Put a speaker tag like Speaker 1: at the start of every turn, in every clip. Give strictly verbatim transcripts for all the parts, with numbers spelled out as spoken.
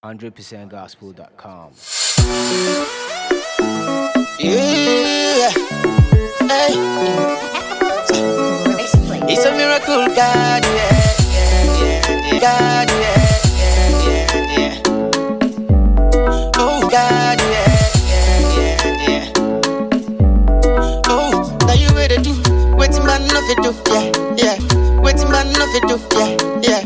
Speaker 1: hundred percent gospel dot com.
Speaker 2: Yeah, hey. It's a miracle, God, yeah, yeah, yeah, God, yeah, yeah, yeah, yeah. Oh, God, yeah, yeah, yeah, yeah. Oh, now you ready to do what man love it do, yeah, yeah. What man love it do, yeah, yeah.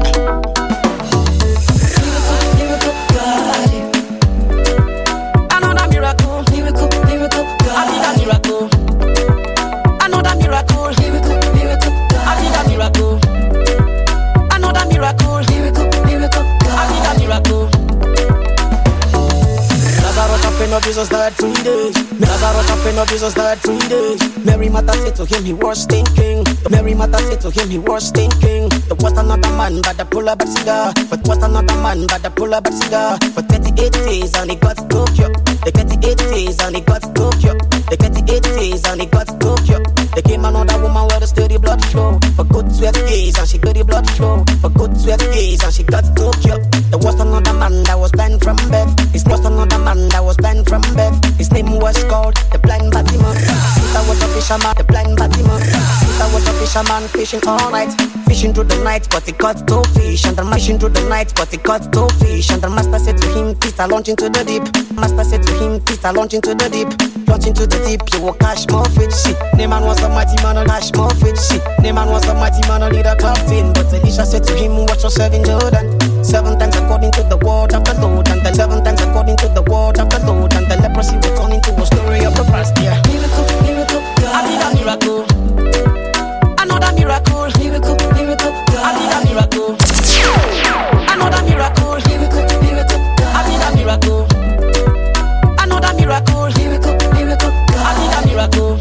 Speaker 2: Jesus died three days. Lazarus happened of Jesus died three days. Mary Martha said to him he was stinking. Mary Martha said to him he was stinking. There was another man but the pull up cigar. But was another man but the pull up cigar. For thirty-eight days and he got Tokyo. The thirty-eight days and he got Tokyo. The thirty-eight days and he got Tokyo. There came another woman with a steady blood flow. For good twelve days and she got the blood flow. For good twelve days and she got Tokyo. There was another man that was blind from birth. His was another man that was blind from birth. His name was called the blind Bartimaeus. Peter was a fisherman, the blind Bartimaeus. Peter was a fisherman fishing all night. Fishing through the night but he caught no fish. And the fishing through the night but he caught no fish. And the master said to him, Peter, launch into the deep. Master said to him, Peter, launch into the deep. Launch into the deep, you will catch more fish. See, Naaman was a mighty man and catch more fish. See, Naaman was a mighty man and lead a top ten. But Elisha said to him, watch yourself in Jordan. Seven times according to the word of the Lord. And the seven times according to the word of the Lord. And the leprosy will turn into a story of the past. Yeah. Miracle, miracle, God. I did a miracle. Another miracle. Miracle, miracle, God. I did a miracle. Another miracle. Miracle, miracle, God. I did a miracle. Another miracle. Miracle, miracle, God. I did a miracle.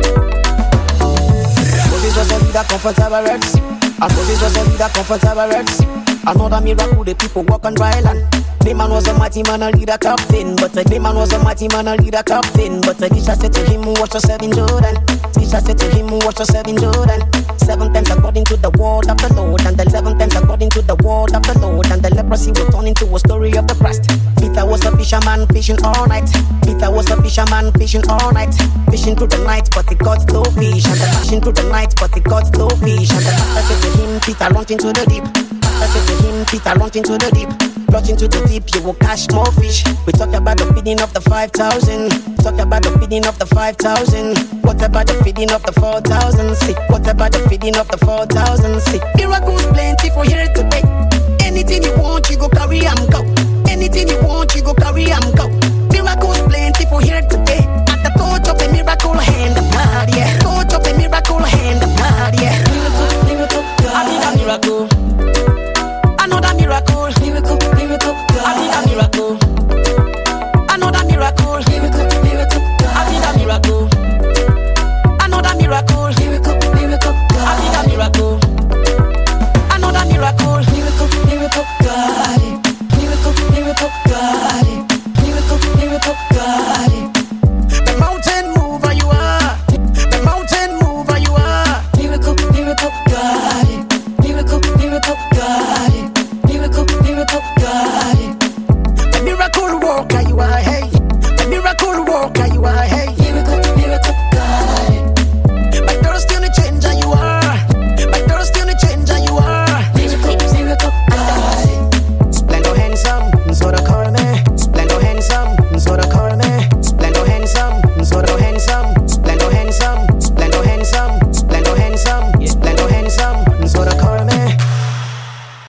Speaker 2: Moses was a leader, comfortable Red Sea. And Moses was a leader, comfortable Red Sea. Another miracle, the people walk on dry land. Naaman was a mighty man, a leader captain. But the Naaman was a mighty man, a leader captain. But Elisha said to him, watch yourself in Jordan. Elisha said to him, watch yourself in Jordan. Seven times according to the word of the Lord. And the seven times according to the word of the Lord. And the leprosy will turn into a story of the past. Peter was a fisherman fishing all night. Peter was a fisherman fishing all night. Fishing through the night but he caught no fish. And the fishing through the night but he caught no fish. And the master said to him, Peter, launch into the deep. I said to him, Peter, launch into the deep. Launch into the deep, you will catch more fish. We talk about the feeding of the five thousand. Talk about the feeding of the five thousand. What about the feeding of the four thousand? See, what about the feeding of the four thousand? See, miracles plenty for here today. Anything you want, you go carry and go.